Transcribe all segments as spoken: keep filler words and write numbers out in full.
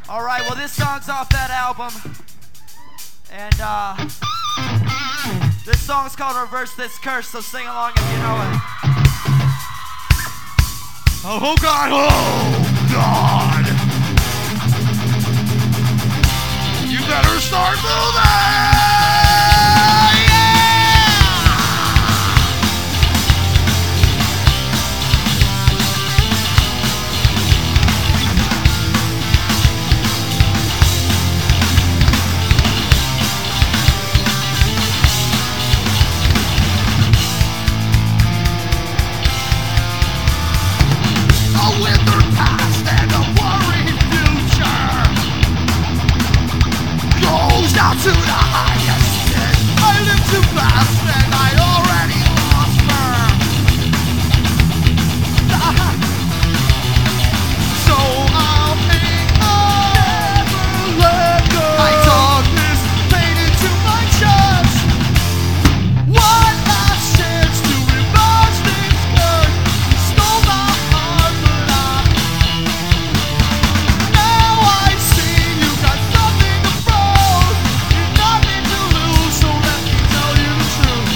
Alright, well this song's off that album. And uh this song's called Reverse This Curse, so sing along if you know it. Oh, oh God, oh God. You better start moving! Down to the highest end. I live too fast and I already lost her. So I'll hang on, never let go. I dug this pain into my chest. One last chance to reverse this curse. You stole my heart, but I now I see you got something to prove. Nothing to lose, so let me tell you the truth.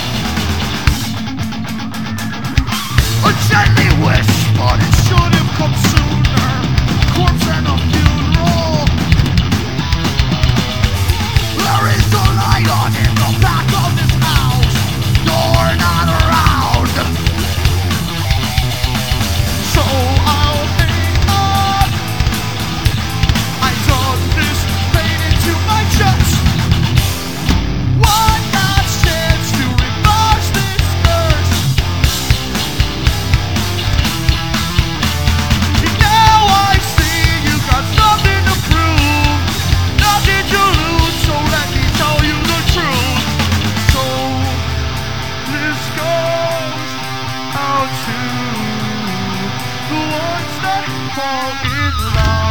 A gently wish, but it should have come sooner. Corpse and a funeral. There is a light on in the back of this house. You're not around, so I'll hang on. I dug this pain into my chest. One last chance to reverse this curse. Now I see you got something to prove. Nothing to lose, so let me tell you the truth. So this goes out to the ones that fall in love.